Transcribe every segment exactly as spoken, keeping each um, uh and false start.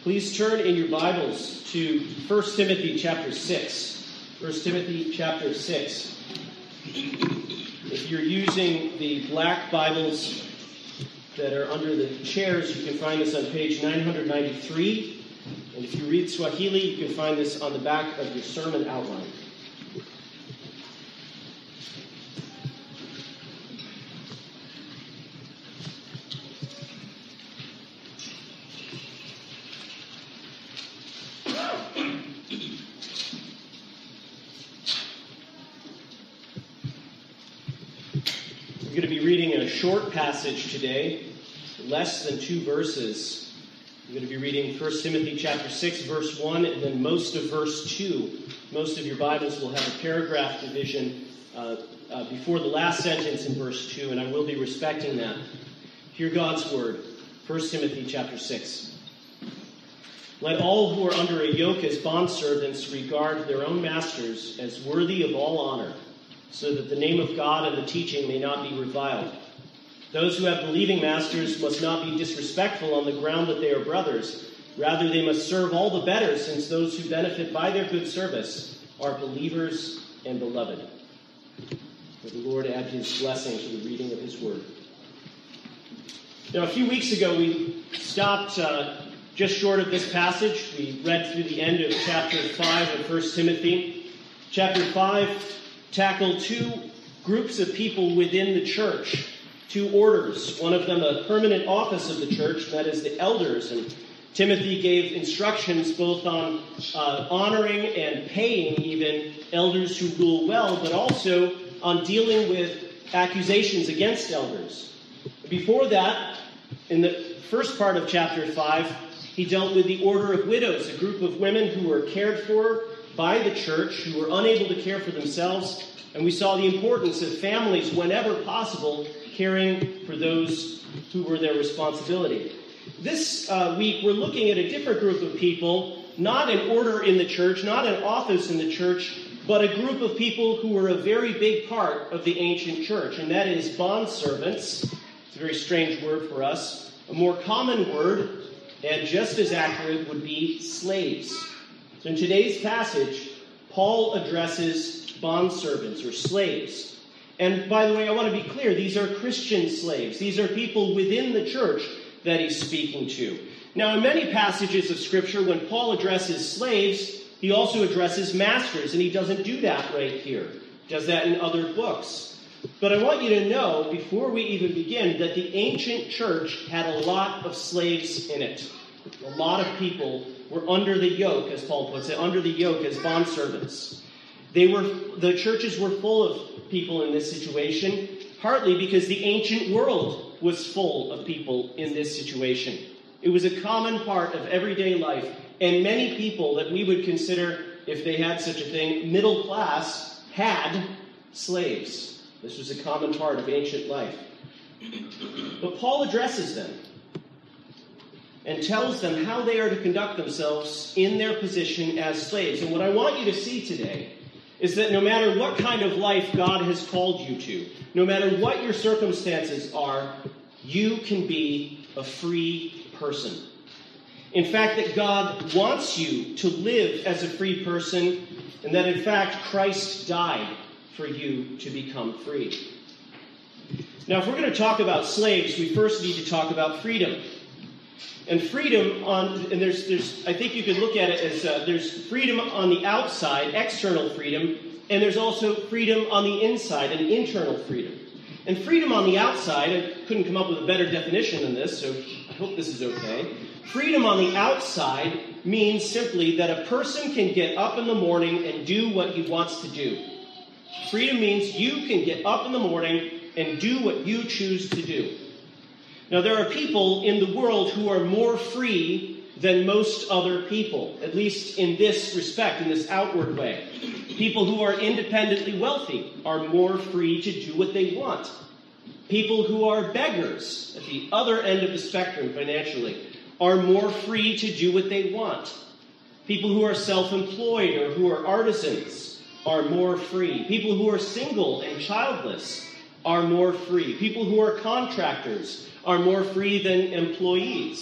Please turn in your Bibles to First Timothy chapter six. First Timothy chapter six. If you're using the black Bibles that are under the chairs, you can find this on page nine ninety-three. And if you read Swahili, you can find this on the back of your sermon outline. We're going to be reading a short passage today, less than two verses. We're going to be reading First Timothy chapter six, verse one, and then most of verse two. Most of your Bibles will have a paragraph division uh, uh, before the last sentence in verse two, and I will be respecting that. Hear God's word. First Timothy chapter six. Let all who are under a yoke as bondservants regard their own masters as worthy of all honor, so that the name of God and the teaching may not be reviled. Those who have believing masters must not be disrespectful on the ground that they are brothers. Rather, they must serve all the better, since those who benefit by their good service are believers and beloved. May the Lord add his blessing to the reading of his word. Now, a few weeks ago, we stopped uh, just short of this passage. We read through the end of chapter five of First Timothy. Chapter five tackled two groups of people within the church, two orders, one of them a permanent office of the church, that is the elders. And Timothy gave instructions both on uh, honoring and paying even elders who rule well, but also on dealing with accusations against elders. Before that, in the first part of chapter five, he dealt with the order of widows, a group of women who were cared for by the church, who were unable to care for themselves. And we saw the importance of families, whenever possible, caring for those who were their responsibility. This uh, week, we're looking at a different group of people, not an order in the church, not an office in the church, but a group of people who were a very big part of the ancient church, and that is bondservants. It's a very strange word for us. A more common word, and just as accurate, would be slaves. So in today's passage, Paul addresses bondservants or slaves. And by the way, I want to be clear, these are Christian slaves. These are people within the church that he's speaking to. Now, in many passages of Scripture, when Paul addresses slaves, he also addresses masters, and he doesn't do that right here. He does that in other books. But I want you to know, before we even begin, that the ancient church had a lot of slaves in it. A lot of people were under the yoke, as Paul puts it, under the yoke as bondservants. They were, the churches were full of people in this situation, partly because the ancient world was full of people in this situation. It was a common part of everyday life, and many people that we would consider, if they had such a thing, middle class, had slaves. This was a common part of ancient life. But Paul addresses them and tells them how they are to conduct themselves in their position as slaves. And what I want you to see today is that no matter what kind of life God has called you to, no matter what your circumstances are, you can be a free person. In fact, that God wants you to live as a free person, and that in fact Christ died for you to become free. Now, if we're going to talk about slaves, we first need to talk about freedom. And freedom on, and there's, there's, I think you could look at it as uh, there's freedom on the outside, external freedom, and there's also freedom on the inside, an internal freedom. And freedom on the outside, I couldn't come up with a better definition than this, so I hope this is okay. Freedom on the outside means simply that a person can get up in the morning and do what he wants to do. Freedom means you can get up in the morning and do what you choose to do. Now, there are people in the world who are more free than most other people, at least in this respect, in this outward way. People who are independently wealthy are more free to do what they want. People who are beggars, at the other end of the spectrum financially, are more free to do what they want. People who are self-employed or who are artisans are more free. People who are single and childless are more free. People who are contractors are more free than employees.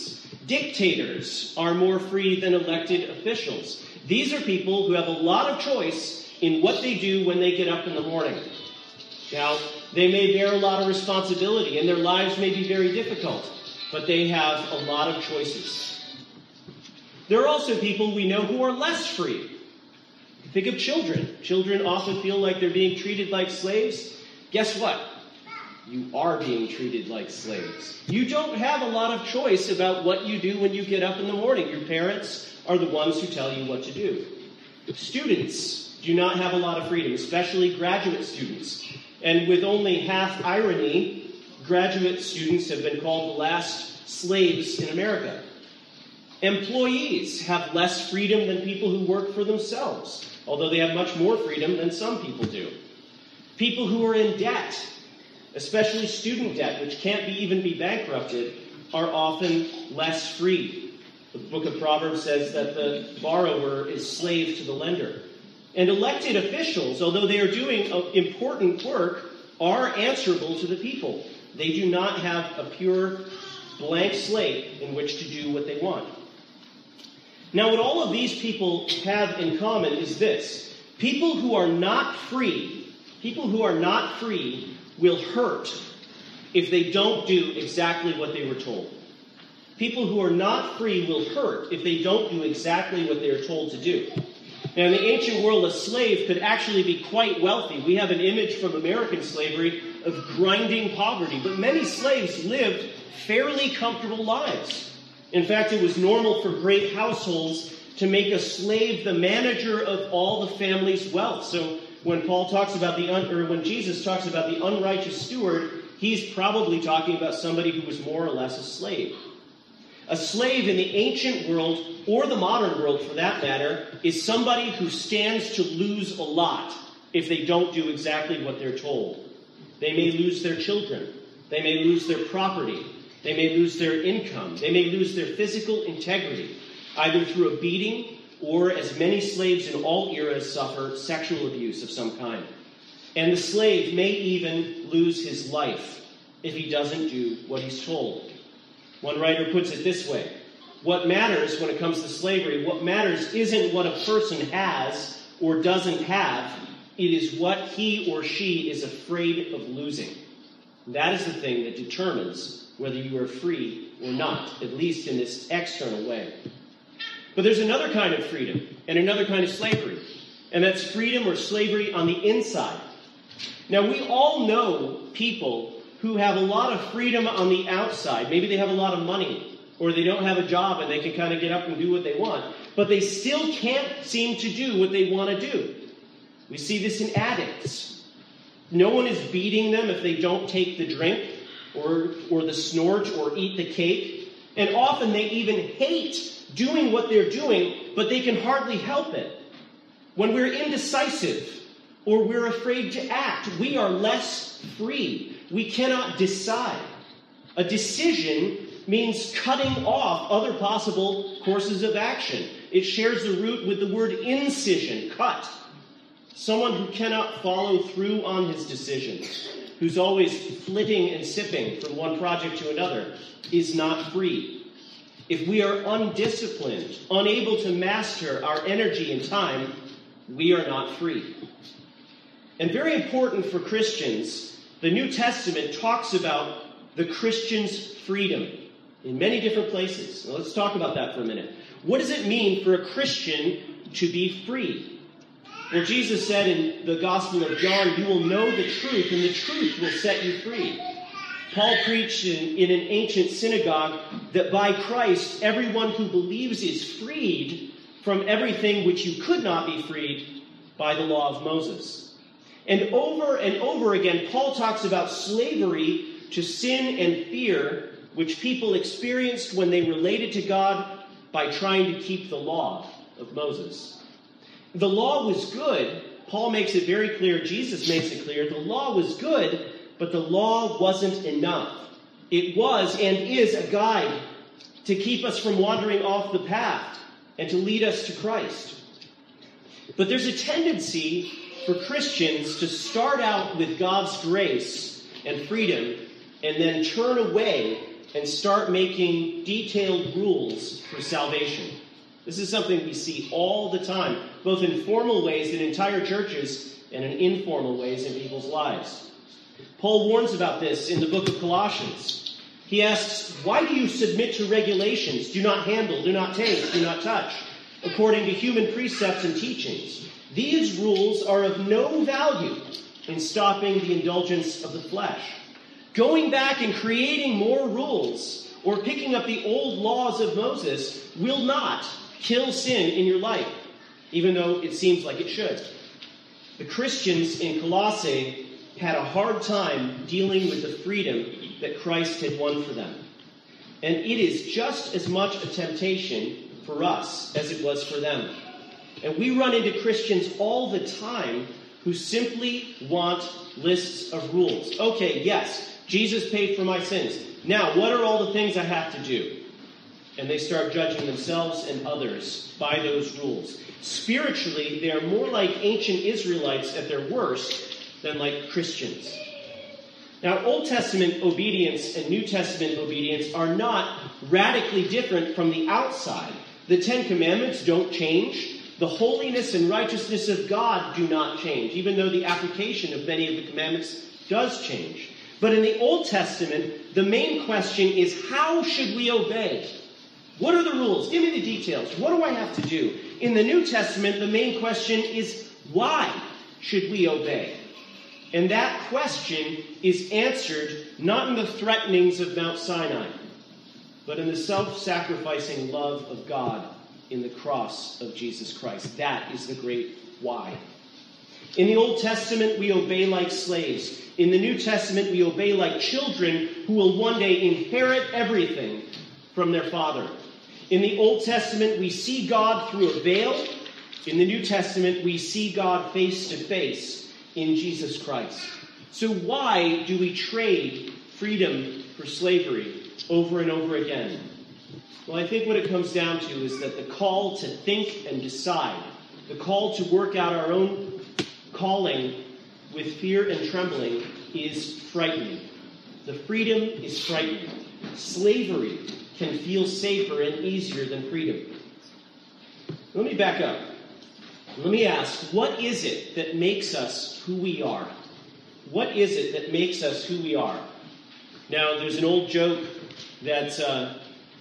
Dictators are more free than elected officials. These are people who have a lot of choice in what they do when they get up in the morning. Now, they may bear a lot of responsibility, and their lives may be very difficult, but they have a lot of choices. There are also people we know who are less free. Think of children. Children often feel like they're being treated like slaves. Guess what? You are being treated like slaves. You don't have a lot of choice about what you do when you get up in the morning. Your parents are the ones who tell you what to do. Students do not have a lot of freedom, especially graduate students. And with only half irony, graduate students have been called the last slaves in America. Employees have less freedom than people who work for themselves, although they have much more freedom than some people do. People who are in debt, especially student debt, which can't be, even be bankrupted, are often less free. The book of Proverbs says that the borrower is slave to the lender. And elected officials, although they are doing important work, are answerable to the people. They do not have a pure blank slate in which to do what they want. Now, what all of these people have in common is this. People who are not free, people who are not free will hurt if they don't do exactly what they were told. People who are not free will hurt if they don't do exactly what they are told to do. Now, in the ancient world, a slave could actually be quite wealthy. We have an image from American slavery of grinding poverty, but many slaves lived fairly comfortable lives. In fact, it was normal for great households to make a slave the manager of all the family's wealth. So when Paul talks about the, un- or when Jesus talks about the unrighteous steward, he's probably talking about somebody who was more or less a slave. A slave in the ancient world, or the modern world for that matter, is somebody who stands to lose a lot if they don't do exactly what they're told. They may lose their children. They may lose their property. They may lose their income. They may lose their physical integrity, either through a beating or, as many slaves in all eras suffer, sexual abuse of some kind. And the slave may even lose his life if he doesn't do what he's told. One writer puts it this way: what matters when it comes to slavery, what matters isn't what a person has or doesn't have, it is what he or she is afraid of losing. That is the thing that determines whether you are free or not, at least in this external way. But there's another kind of freedom and another kind of slavery, and that's freedom or slavery on the inside. Now, we all know people who have a lot of freedom on the outside. Maybe they have a lot of money, or they don't have a job and they can kind of get up and do what they want, but they still can't seem to do what they want to do. We see this in addicts. No one is beating them if they don't take the drink or, or the snort or eat the cake. And often they even hate doing what they're doing, but they can hardly help it. When we're indecisive or we're afraid to act, we are less free. We cannot decide. A decision means cutting off other possible courses of action. It shares the root with the word incision, cut. Someone who cannot follow through on his decisions, who's always flitting and sipping from one project to another, is not free. If we are undisciplined, unable to master our energy and time, we are not free. And very important for Christians, the New Testament talks about the Christian's freedom in many different places. Now, let's talk about that for a minute. What does it mean for a Christian to be free? Well, Jesus said in the Gospel of John, you will know the truth, and the truth will set you free. Paul preached in, in an ancient synagogue that by Christ, everyone who believes is freed from everything which you could not be freed by the law of Moses. And over and over again, Paul talks about slavery to sin and fear, which people experienced when they related to God by trying to keep the law of Moses. The law was good. Paul makes it very clear. Jesus makes it clear. The law was good, but the law wasn't enough. It was and is a guide to keep us from wandering off the path and to lead us to Christ. But there's a tendency for Christians to start out with God's grace and freedom and then turn away and start making detailed rules for salvation. This is something we see all the time, both in formal ways in entire churches and in informal ways in people's lives. Paul warns about this in the book of Colossians. He asks, why do you submit to regulations? Do not handle, do not taste, do not touch, according to human precepts and teachings. These rules are of no value in stopping the indulgence of the flesh. Going back and creating more rules or picking up the old laws of Moses will not kill sin in your life, even though it seems like it should. The Christians in Colossae had a hard time dealing with the freedom that Christ had won for them. And it is just as much a temptation for us as it was for them. And we run into Christians all the time who simply want lists of rules. Okay, yes, Jesus paid for my sins. Now, what are all the things I have to do? And they start judging themselves and others by those rules. Spiritually, they are more like ancient Israelites at their worst than like Christians. Now, Old Testament obedience and New Testament obedience are not radically different from the outside. The Ten Commandments don't change. The holiness and righteousness of God do not change, even though the application of many of the commandments does change. But in the Old Testament, the main question is, how should we obey? What are the rules? Give me the details. What do I have to do? In the New Testament, the main question is, why should we obey? And that question is answered not in the threatenings of Mount Sinai, but in the self-sacrificing love of God in the cross of Jesus Christ. That is the great why. In the Old Testament, we obey like slaves. In the New Testament, we obey like children who will one day inherit everything from their Father. In the Old Testament, we see God through a veil. In the New Testament, we see God face to face in Jesus Christ. So why do we trade freedom for slavery over and over again? Well, I think what it comes down to is that the call to think and decide, the call to work out our own calling with fear and trembling is frightening. The freedom is frightening. Slavery can feel safer and easier than freedom. Let me back up. Let me ask, what is it that makes us who we are? What is it that makes us who we are? Now, there's an old joke that uh,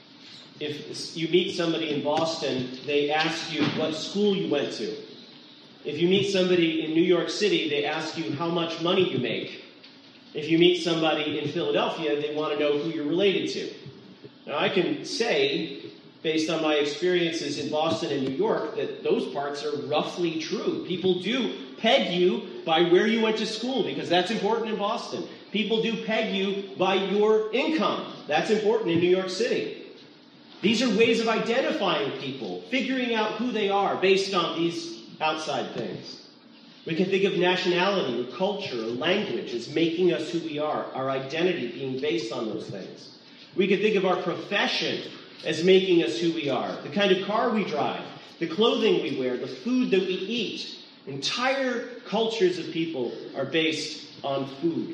if you meet somebody in Boston, they ask you what school you went to. If you meet somebody in New York City, they ask you how much money you make. If you meet somebody in Philadelphia, they want to know who you're related to. Now, I can say, based on my experiences in Boston and New York, that those parts are roughly true. People do peg you by where you went to school, because that's important in Boston. People do peg you by your income. That's important in New York City. These are ways of identifying people, figuring out who they are based on these outside things. We can think of nationality or culture or language as making us who we are, our identity being based on those things. We can think of our profession as making us who we are, the kind of car we drive, the clothing we wear, the food that we eat. Entire cultures of people are based on food.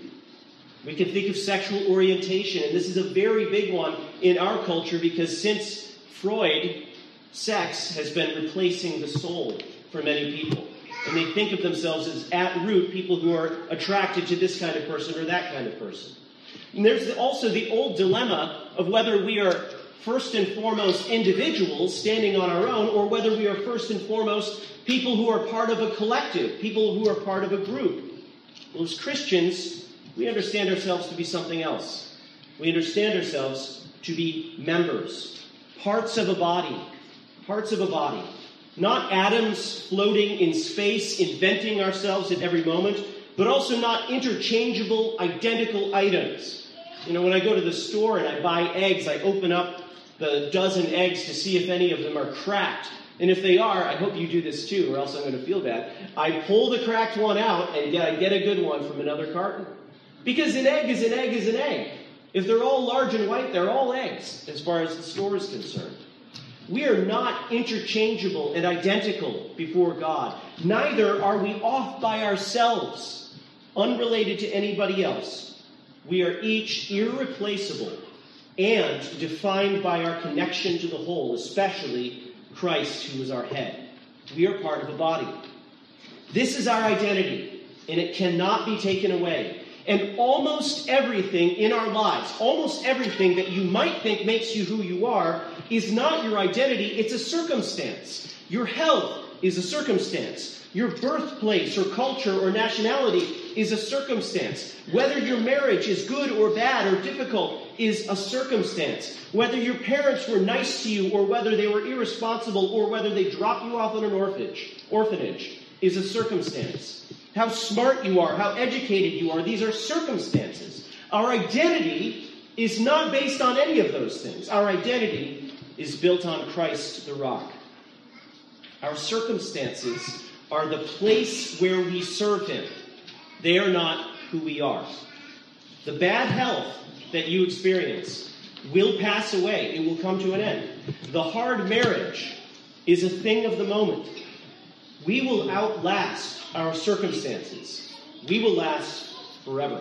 We can think of sexual orientation, and this is a very big one in our culture because since Freud, sex has been replacing the soul for many people. And they think of themselves as, at root, people who are attracted to this kind of person or that kind of person. And there's also the old dilemma of whether we are first and foremost individuals standing on our own, or whether we are first and foremost people who are part of a collective, people who are part of a group. Well, as Christians, we understand ourselves to be something else. We understand ourselves to be members, parts of a body, parts of a body. Not atoms floating in space, inventing ourselves at every moment, but also not interchangeable, identical items. You know, when I go to the store and I buy eggs, I open up the dozen eggs to see if any of them are cracked. And if they are, I hope you do this too, or else I'm going to feel bad. I pull the cracked one out and get, I get a good one from another carton. Because an egg is an egg is an egg. If they're all large and white, they're all eggs, as far as the store is concerned. We are not interchangeable and identical before God. Neither are we off by ourselves, unrelated to anybody else. We are each irreplaceable and defined by our connection to the whole, especially Christ, who is our head. We are part of a body. This is our identity, and it cannot be taken away. And almost everything in our lives, almost everything that you might think makes you who you are, is not your identity, it's a circumstance. Your health is a circumstance. Your birthplace or culture or nationality is a circumstance. Whether your marriage is good or bad or difficult is a circumstance. Whether your parents were nice to you or whether they were irresponsible or whether they dropped you off in an orphanage, orphanage is a circumstance. How smart you are, how educated you are, these are circumstances. Our identity is not based on any of those things. Our identity is built on Christ the rock. Our circumstances are the place where we serve him. They are not who we are. The bad health that you experience will pass away. It will come to an end. The hard marriage is a thing of the moment. We will outlast our circumstances. We will last forever.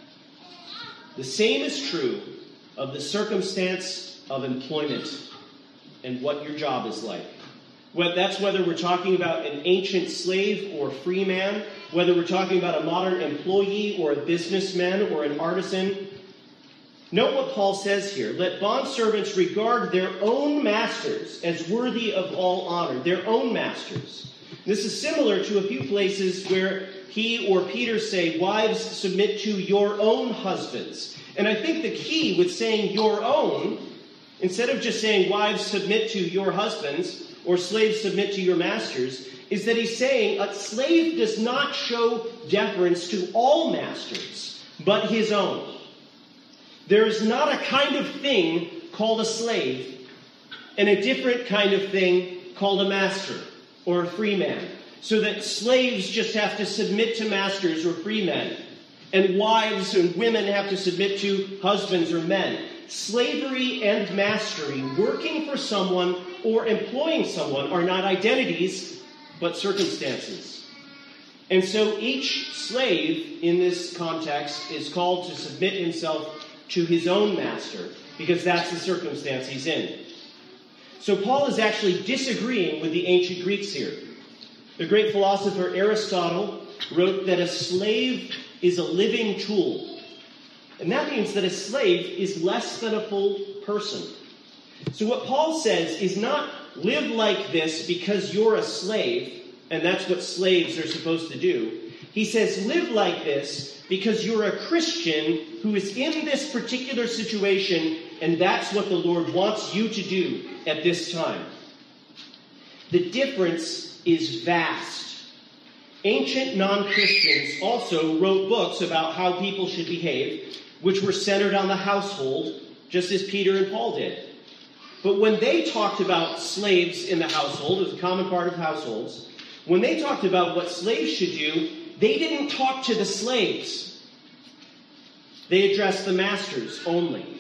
The same is true of the circumstance of employment and what your job is like. Well, that's whether we're talking about an ancient slave or free man, whether we're talking about a modern employee or a businessman or an artisan. Note what Paul says here. Let bondservants regard their own masters as worthy of all honor. Their own masters. This is similar to a few places where he or Peter say, wives, submit to your own husbands. And I think the key with saying your own, instead of just saying wives, submit to your husbands, or slaves, submit to your masters, is that he's saying a slave does not show deference to all masters, but his own. There is not a kind of thing called a slave and a different kind of thing called a master or a free man. So that slaves just have to submit to masters or free men, and wives and women have to submit to husbands or men. Slavery and mastery, working for someone or employing someone, are not identities, but circumstances. And so each slave in this context is called to submit himself to his own master, because that's the circumstance he's in. So Paul is actually disagreeing with the ancient Greeks here. The great philosopher Aristotle wrote that a slave is a living tool. And that means that a slave is less than a full person. So what Paul says is not live like this because you're a slave, and that's what slaves are supposed to do. He says live like this because you're a Christian who is in this particular situation, and that's what the Lord wants you to do at this time. The difference is vast. Ancient non-Christians also wrote books about how people should behave, which were centered on the household, just as Peter and Paul did. But when they talked about slaves in the household, it was a common part of households, when they talked about what slaves should do, they didn't talk to the slaves. They addressed the masters only.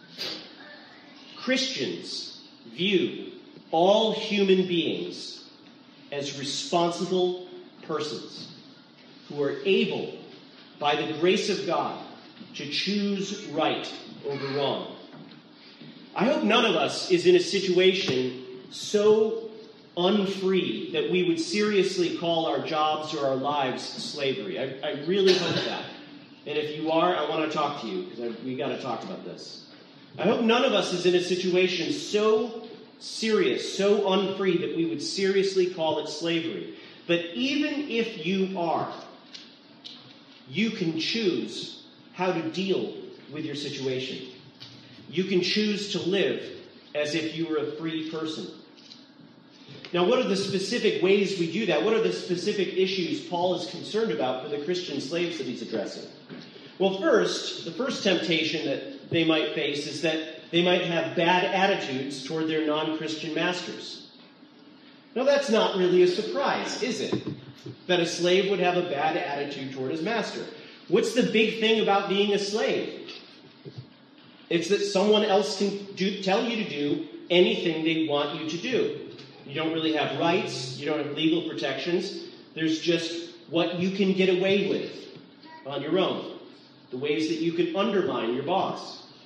Christians view all human beings as responsible persons who are able, by the grace of God, to choose right over wrong. I hope none of us is in a situation so unfree that we would seriously call our jobs or our lives slavery. I, I really hope that. And if you are, I want to talk to you, because we got to talk about this. I hope none of us is in a situation so serious, so unfree, that we would seriously call it slavery. But even if you are, you can choose how to deal with your situation. You can choose to live as if you were a free person. Now, what are the specific ways we do that? What are the specific issues Paul is concerned about for the Christian slaves that he's addressing? Well, first, the first temptation that they might face is that they might have bad attitudes toward their non-Christian masters. Now, that's not really a surprise, is it? That a slave would have a bad attitude toward his master. What's the big thing about being a slave? It's that someone else can do, tell you to do anything they want you to do. You don't really have rights. You don't have legal protections. There's just what you can get away with on your own. The ways that you can undermine your boss.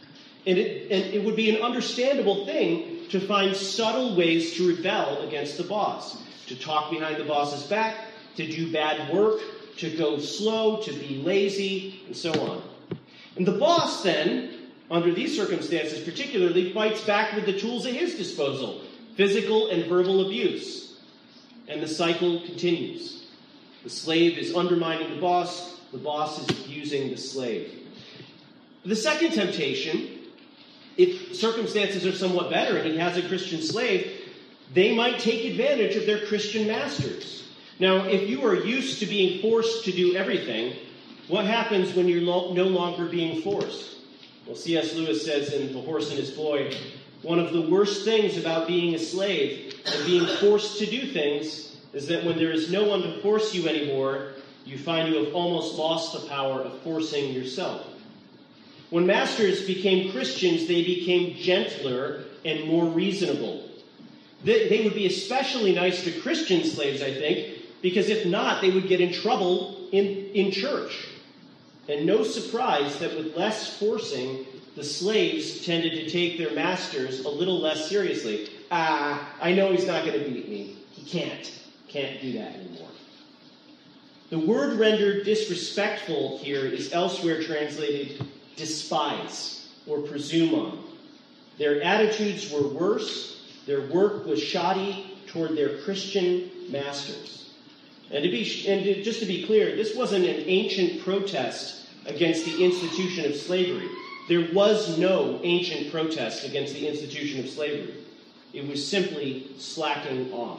And it, and it would be an understandable thing to find subtle ways to rebel against the boss, to talk behind the boss's back, to do bad work, to go slow, to be lazy, and so on. And the boss then, under these circumstances particularly, fights back with the tools at his disposal, physical and verbal abuse. And the cycle continues. The slave is undermining the boss, the boss is abusing the slave. The second temptation, if circumstances are somewhat better and he has a Christian slave, they might take advantage of their Christian masters. Now, if you are used to being forced to do everything, what happens when you're lo- no longer being forced? Well, C S Lewis says in The Horse and His Boy, one of the worst things about being a slave and being forced to do things is that when there is no one to force you anymore, you find you have almost lost the power of forcing yourself. When masters became Christians, they became gentler and more reasonable. They, they would be especially nice to Christian slaves, I think, because if not, they would get in trouble in, in church. And no surprise that with less forcing, the slaves tended to take their masters a little less seriously. Ah, I know he's not going to beat me. He can't. Can't do that anymore. The word rendered disrespectful here is elsewhere translated despise or presume on. Their attitudes were worse. Their work was shoddy toward their Christian masters. And to be and to, just to be clear, this wasn't an ancient protest against the institution of slavery. There was no ancient protest against the institution of slavery. It was simply slacking off.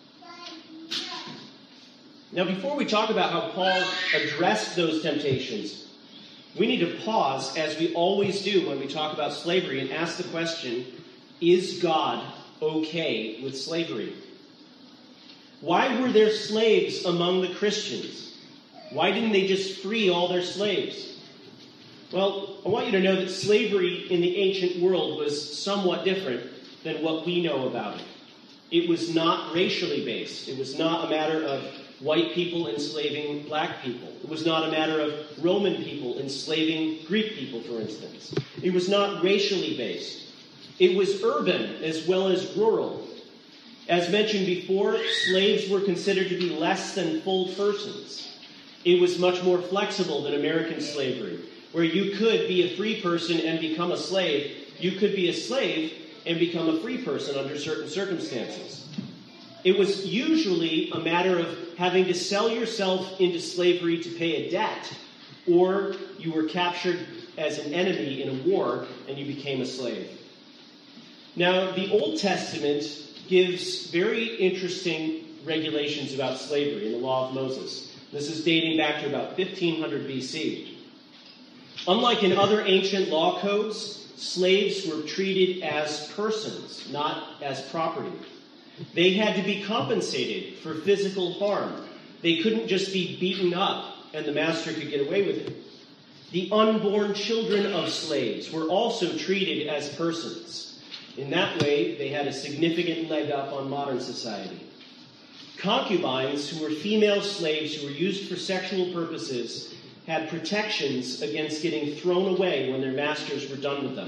Now, before we talk about how Paul addressed those temptations, we need to pause, as we always do when we talk about slavery, and ask the question, is God okay with slavery? Why were there slaves among the Christians? Why didn't they just free all their slaves? Well, I want you to know that slavery in the ancient world was somewhat different than what we know about it. It was not racially based. It was not a matter of white people enslaving black people. It was not a matter of Roman people enslaving Greek people, for instance. It was not racially based. It was urban as well as rural. As mentioned before, slaves were considered to be less than full persons. It was much more flexible than American slavery, where you could be a free person and become a slave. You could be a slave and become a free person under certain circumstances. It was usually a matter of having to sell yourself into slavery to pay a debt, or you were captured as an enemy in a war and you became a slave. Now, the Old Testament gives very interesting regulations about slavery in the Law of Moses. This is dating back to about fifteen hundred B C. Unlike in other ancient law codes, slaves were treated as persons, not as property. They had to be compensated for physical harm. They couldn't just be beaten up and the master could get away with it. The unborn children of slaves were also treated as persons. In that way, they had a significant leg up on modern society. Concubines, who were female slaves who were used for sexual purposes, had protections against getting thrown away when their masters were done with them.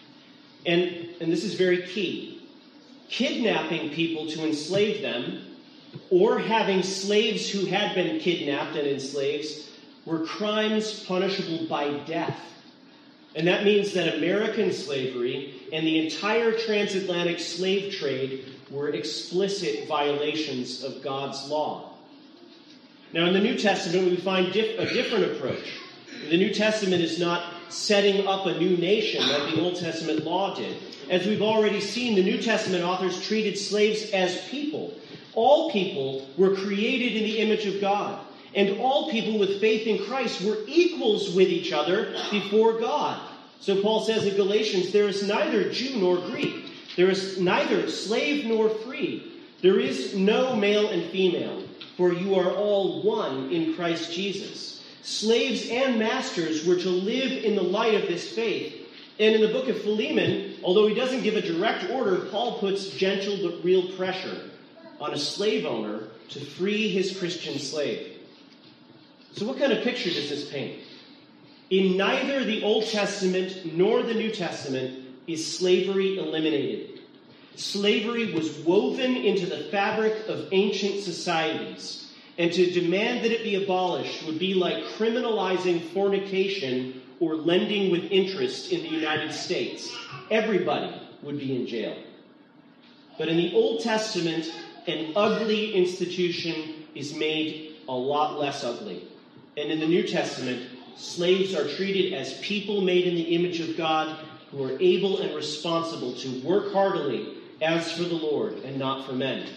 And, and this is very key. Kidnapping people to enslave them, or having slaves who had been kidnapped and enslaved, were crimes punishable by death. And that means that American slavery and the entire transatlantic slave trade were explicit violations of God's law. Now, in the New Testament, we find dif- a different approach. The New Testament is not setting up a new nation like the Old Testament law did. As we've already seen, the New Testament authors treated slaves as people. All people were created in the image of God, and all people with faith in Christ were equals with each other before God. So Paul says in Galatians, there is neither Jew nor Greek. There is neither slave nor free. There is no male and female, for you are all one in Christ Jesus. Slaves and masters were to live in the light of this faith. And in the book of Philemon, although he doesn't give a direct order, Paul puts gentle but real pressure on a slave owner to free his Christian slave. So what kind of picture does this paint? In neither the Old Testament nor the New Testament is slavery eliminated. Slavery was woven into the fabric of ancient societies, and to demand that it be abolished would be like criminalizing fornication or lending with interest in the United States. Everybody would be in jail. But in the Old Testament, an ugly institution is made a lot less ugly. And in the New Testament, slaves are treated as people made in the image of God who are able and responsible to work heartily as for the Lord and not for men.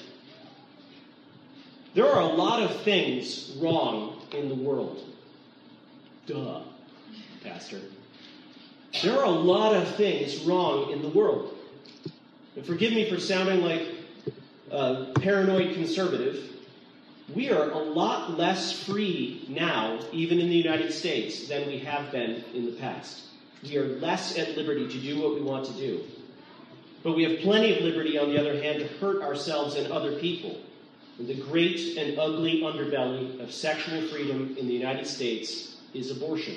There are a lot of things wrong in the world. Duh, Pastor. There are a lot of things wrong in the world. And forgive me for sounding like a paranoid conservative. We are a lot less free now, even in the United States, than we have been in the past. We are less at liberty to do what we want to do. But we have plenty of liberty, on the other hand, to hurt ourselves and other people. And the great and ugly underbelly of sexual freedom in the United States is abortion.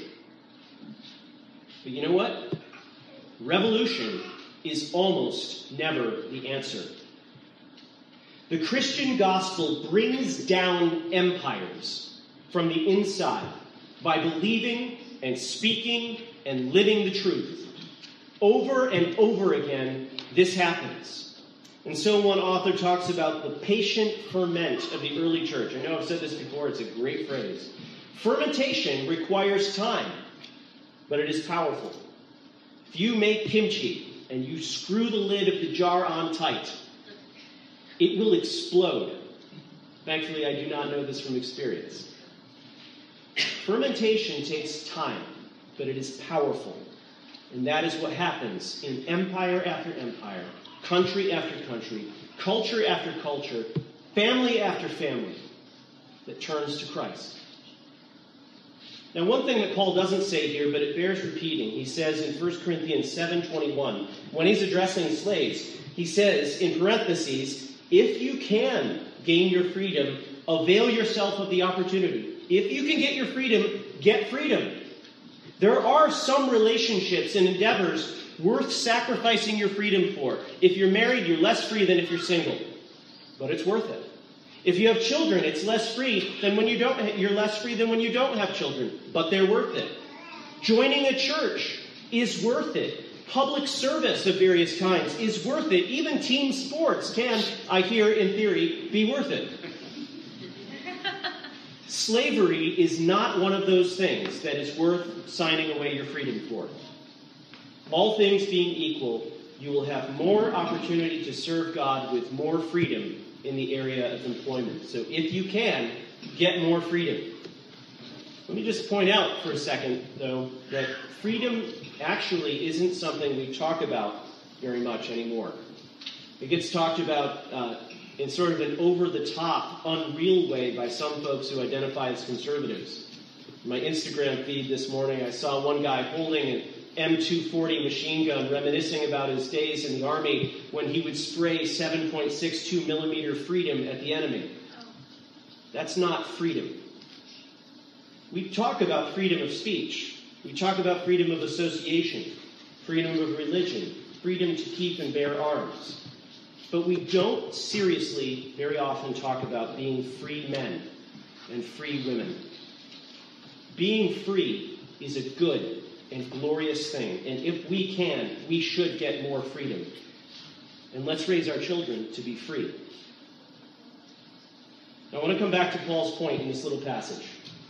But you know what? Revolution is almost never the answer. The Christian gospel brings down empires from the inside by believing and speaking and living the truth. Over and over again, this happens. And so one author talks about the patient ferment of the early church. I know I've said this before, it's a great phrase. Fermentation requires time, but it is powerful. If you make kimchi and you screw the lid of the jar on tight, it will explode. Thankfully, I do not know this from experience. Fermentation takes time, but it is powerful. And that is what happens in empire after empire, country after country, culture after culture, family after family that turns to Christ. Now, one thing that Paul doesn't say here, but it bears repeating, he says in First Corinthians seven twenty-one, when he's addressing slaves, he says, in parentheses, if you can gain your freedom, avail yourself of the opportunity. If you can get your freedom, get freedom. There are some relationships and endeavors worth sacrificing your freedom for. If you're married, you're less free than if you're single. But it's worth it. If you have children, it's less free than when you don't, you're less free than when you don't have children. But they're worth it. Joining a church is worth it. Public service of various kinds is worth it. Even team sports can, I hear in theory, be worth it. Slavery is not one of those things that is worth signing away your freedom for. All things being equal, you will have more opportunity to serve God with more freedom in the area of employment. So if you can, get more freedom. Let me just point out for a second, though, that freedom actually isn't something we talk about very much anymore. It gets talked about uh, in sort of an over-the-top, unreal way by some folks who identify as conservatives. In my Instagram feed this morning, I saw one guy holding an M two forty machine gun, reminiscing about his days in the Army when he would spray seven point six two millimeter freedom at the enemy. That's not freedom. We talk about freedom of speech. We talk about freedom of association, freedom of religion, freedom to keep and bear arms. But we don't seriously very often talk about being free men and free women. Being free is a good and glorious thing. And if we can, we should get more freedom. And let's raise our children to be free. Now, I want to come back to Paul's point in this little passage.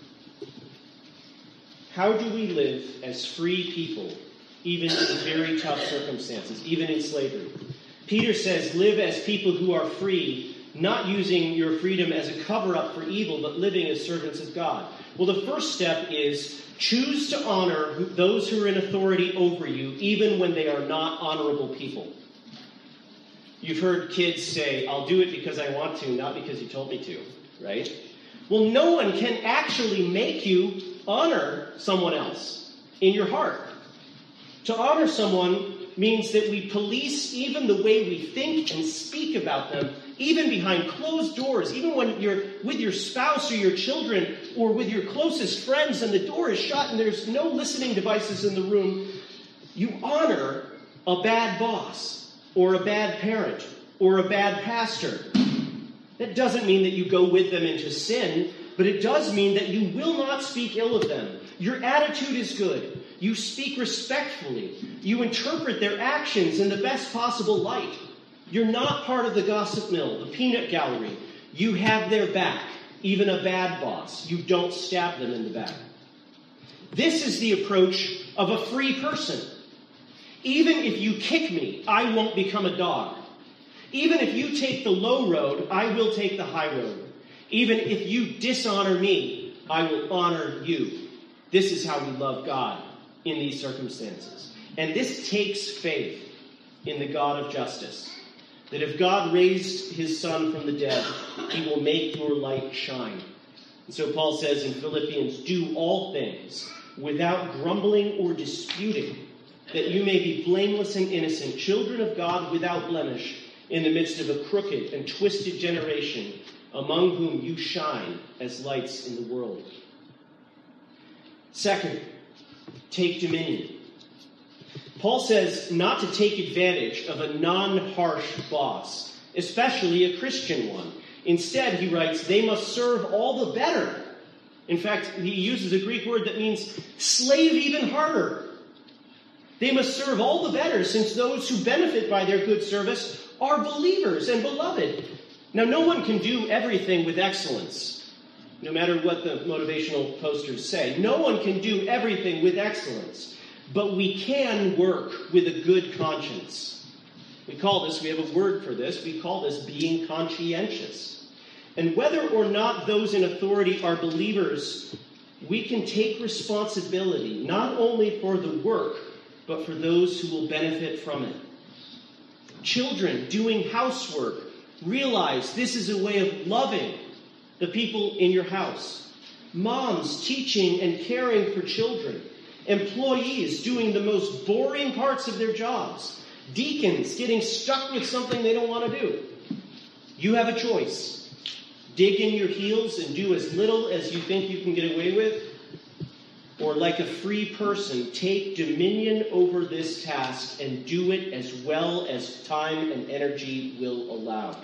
How do we live as free people, even in very tough circumstances, even in slavery? Peter says, live as people who are free, not using your freedom as a cover-up for evil, but living as servants of God. Well, the first step is choose to honor those who are in authority over you, even when they are not honorable people. You've heard kids say, I'll do it because I want to, not because you told me to, right? Well, no one can actually make you honor someone else in your heart. To honor someone means that we police even the way we think and speak about them, even behind closed doors, even when you're with your spouse or your children or with your closest friends and the door is shut and there's no listening devices in the room. You honor a bad boss or a bad parent or a bad pastor. That doesn't mean that you go with them into sin, but it does mean that you will not speak ill of them. Your attitude is good. You speak respectfully. You interpret their actions in the best possible light. You're not part of the gossip mill, the peanut gallery. You have their back, even a bad boss. You don't stab them in the back. This is the approach of a free person. Even if you kick me, I won't become a dog. Even if you take the low road, I will take the high road. Even if you dishonor me, I will honor you. This is how we love God in these circumstances. And this takes faith in the God of justice. That if God raised his Son from the dead, he will make your light shine. And so Paul says in Philippians, do all things without grumbling or disputing, that you may be blameless and innocent, children of God without blemish, in the midst of a crooked and twisted generation, among whom you shine as lights in the world. Second, take dominion. Paul says not to take advantage of a non-harsh boss, especially a Christian one. Instead, he writes, they must serve all the better. In fact, he uses a Greek word that means slave even harder. They must serve all the better, since those who benefit by their good service are believers and beloved. Now, no one can do everything with excellence, no matter what the motivational posters say. No one can do everything with excellence, but we can work with a good conscience. We call this, we have a word for this, we call this being conscientious. And whether or not those in authority are believers, we can take responsibility not only for the work, but for those who will benefit from it. Children doing housework, realize this is a way of loving the people in your house. Moms teaching and caring for children. Employees doing the most boring parts of their jobs. Deacons getting stuck with something they don't want to do. You have a choice. Dig in your heels and do as little as you think you can get away with. Or like a free person, take dominion over this task and do it as well as time and energy will allow.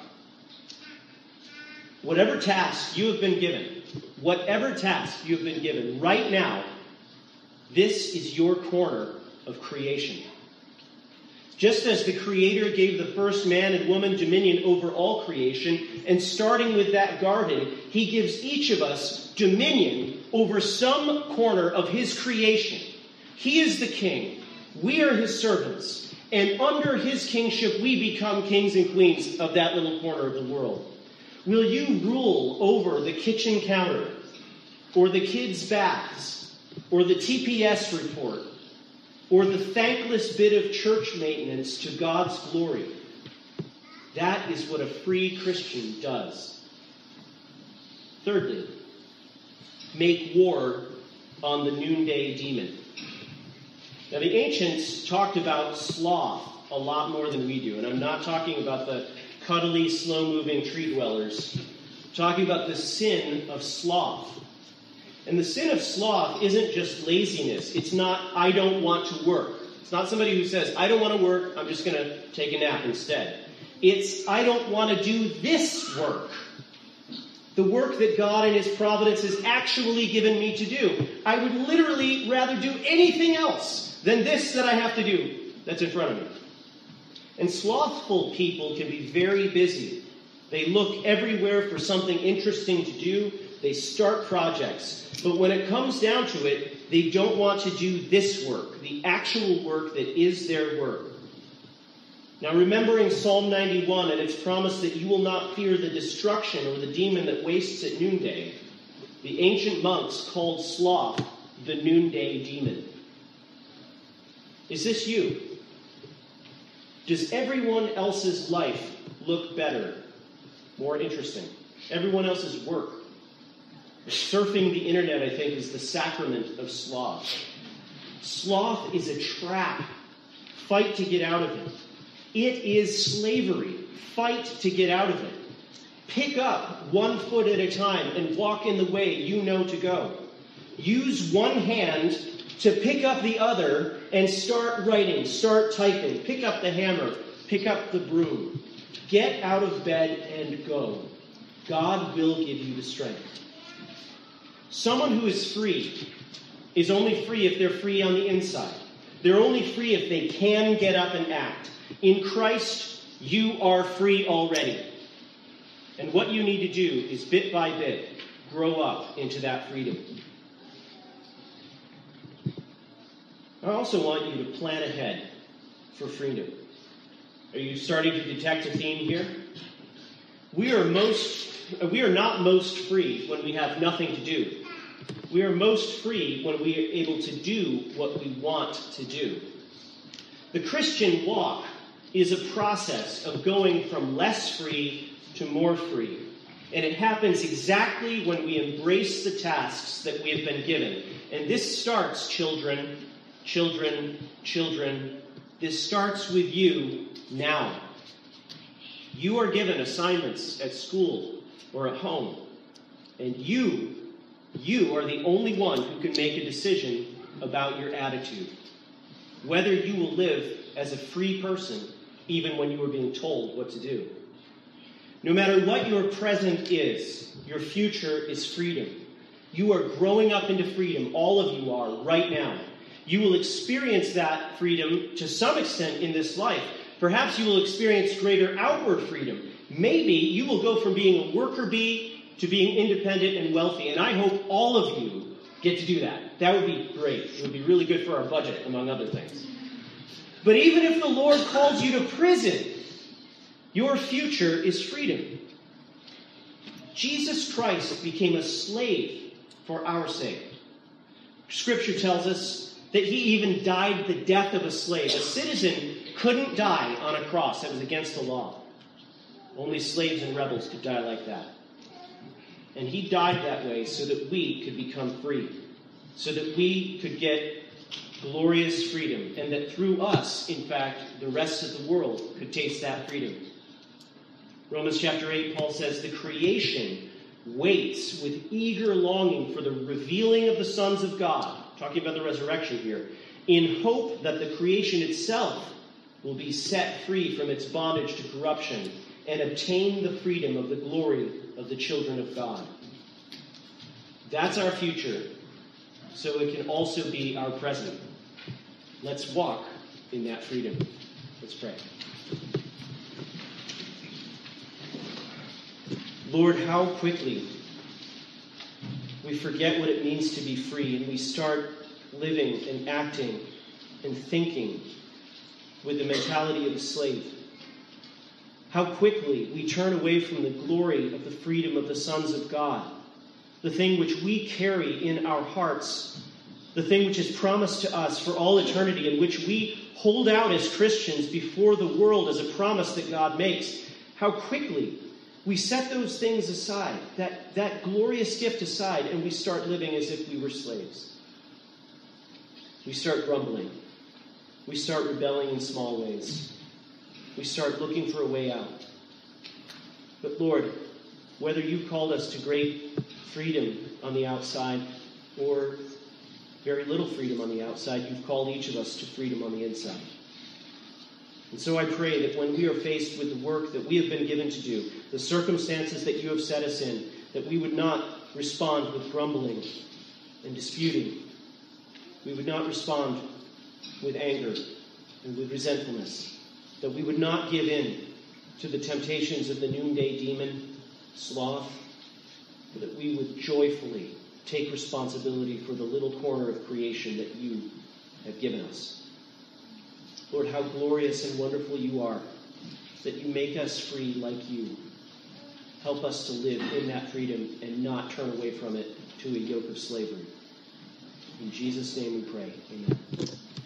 Whatever task you have been given, whatever task you have been given right now, this is your corner of creation. Just as the Creator gave the first man and woman dominion over all creation, and starting with that garden, he gives each of us dominion over some corner of his creation. He is the king. We are his servants. And under his kingship, we become kings and queens of that little corner of the world. Will you rule over the kitchen counter, or the kids' baths, or the T P S report, or the thankless bit of church maintenance to God's glory? That is what a free Christian does. Thirdly, make war on the noonday demon. Now, the ancients talked about sloth a lot more than we do, and I'm not talking about the cuddly, slow-moving tree dwellers. I'm talking about the sin of sloth. And the sin of sloth isn't just laziness. It's not, I don't want to work. It's not somebody who says, I don't want to work, I'm just going to take a nap instead. It's, I don't want to do this work. The work that God in his providence has actually given me to do. I would literally rather do anything else than this that I have to do that's in front of me. And slothful people can be very busy. They look everywhere for something interesting to do. They start projects. But when it comes down to it, they don't want to do this work, the actual work that is their work. Now, remembering Psalm ninety-one and its promise that you will not fear the destruction or the demon that wastes at noonday, the ancient monks called sloth the noonday demon. Is this you? Does everyone else's life look better, more interesting? Everyone else's work? Surfing the internet, I think, is the sacrament of sloth. Sloth is a trap Fight to get out of it. It is slavery. Fight to get out of it. Pick up one foot at a time and walk in the way you know to go. Use one hand to pick up the other and start writing, start typing. Pick up the hammer, pick up the broom. Get out of bed and go. God will give you the strength. Someone who is free is only free if they're free on the inside. They're only free if they can get up and act. In Christ, you are free already. And what you need to do is bit by bit grow up into that freedom. I also want you to plan ahead for freedom. Are you starting to detect a theme here? We are most we are not most free when we have nothing to do. We are most free when we are able to do what we want to do. The Christian walk is a process of going from less free to more free. And it happens exactly when we embrace the tasks that we have been given. And this starts, children, children, children, this starts with you now. You are given assignments at school or at home. And you, you are the only one who can make a decision about your attitude. Whether you will live as a free person even when you are being told what to do. No matter what your present is, your future is freedom. You are growing up into freedom. All of you are right now. You will experience that freedom to some extent in this life. Perhaps you will experience greater outward freedom. Maybe you will go from being a worker bee to being independent and wealthy. And I hope all of you get to do that. That would be great. It would be really good for our budget, among other things. But even if the Lord calls you to prison, your future is freedom. Jesus Christ became a slave for our sake. Scripture tells us that he even died the death of a slave. A citizen couldn't die on a cross. That was against the law. Only slaves and rebels could die like that. And he died that way so that we could become free. So that we could get glorious freedom. And that through us, in fact, the rest of the world could taste that freedom. Romans chapter eight, Paul says, the creation waits with eager longing for the revealing of the sons of God, talking about the resurrection here, in hope that the creation itself will be set free from its bondage to corruption and obtain the freedom of the glory of the children of God. That's our future, so it can also be our present. Let's walk in that freedom. Let's pray. Lord, how quickly we forget what it means to be free, and we start living and acting and thinking with the mentality of a slave. How quickly we turn away from the glory of the freedom of the sons of God, the thing which we carry in our hearts, the thing which is promised to us for all eternity, and which we hold out as Christians before the world as a promise that God makes. How quickly we set those things aside, that, that glorious gift aside, and we start living as if we were slaves. We start grumbling. We start rebelling in small ways. We start looking for a way out. But Lord, whether you've called us to great freedom on the outside or very little freedom on the outside, you've called each of us to freedom on the inside. And so I pray that when we are faced with the work that we have been given to do, the circumstances that you have set us in, that we would not respond with grumbling and disputing. We would not respond with anger and with resentfulness. That we would not give in to the temptations of the noonday demon, sloth, but that we would joyfully take responsibility for the little corner of creation that you have given us. Lord, how glorious and wonderful you are, that you make us free like you. Help us to live in that freedom and not turn away from it to a yoke of slavery. In Jesus' name we pray. Amen.